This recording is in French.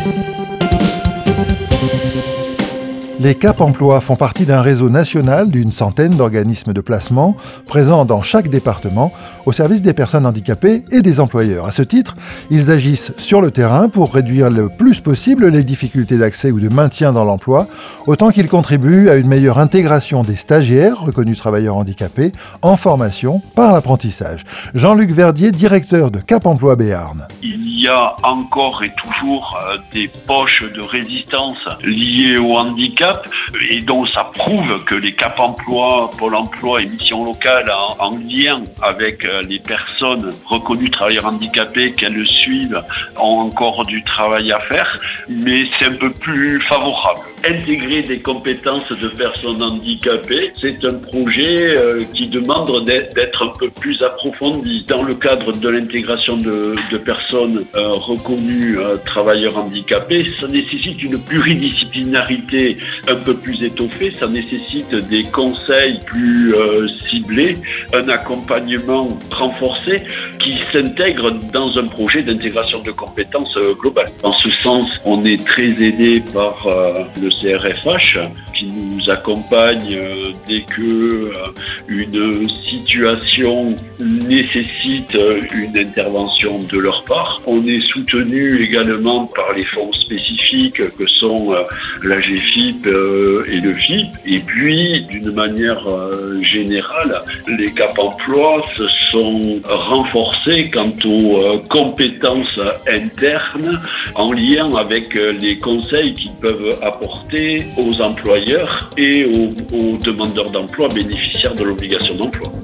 Les Cap Emploi font partie d'un réseau national d'une centaine d'organismes de placement présents dans chaque département au service des personnes handicapées et des employeurs. À ce titre, ils agissent sur le terrain pour réduire le plus possible les difficultés d'accès ou de maintien dans l'emploi, autant qu'ils contribuent à une meilleure intégration des stagiaires reconnus travailleurs handicapés en formation par l'apprentissage. Jean-Luc Verdier, directeur de Cap Emploi Béarn. Il y a encore et toujours des poches de résistance liées au handicap et donc ça prouve que les Cap Emploi, Pôle Emploi et Mission Locale en lien avec les personnes reconnues travailleurs handicapés qu'elles suivent ont encore du travail à faire, mais c'est un peu plus favorable. Intégrer des compétences de personnes handicapées, c'est un projet qui demande d'être un peu plus approfondi. Dans le cadre de l'intégration de personnes reconnues travailleurs handicapés, ça nécessite une pluridisciplinarité un peu plus étoffée, ça nécessite des conseils plus ciblés, un accompagnement renforcé qui s'intègre dans un projet d'intégration de compétences globales. Dans ce sens, on est très aidé par le CRFH qui nous accompagne dès que une situation nécessite une intervention de leur part. On est soutenu également par les fonds spécifiques que sont la GFIP et le FIP. Et puis, d'une manière générale, les Cap Emploi se sont renforcés quant aux compétences internes en lien avec les conseils qu'ils peuvent apporter aux employeurs et aux demandeurs d'emploi bénéficiaires de l'obligation d'emploi.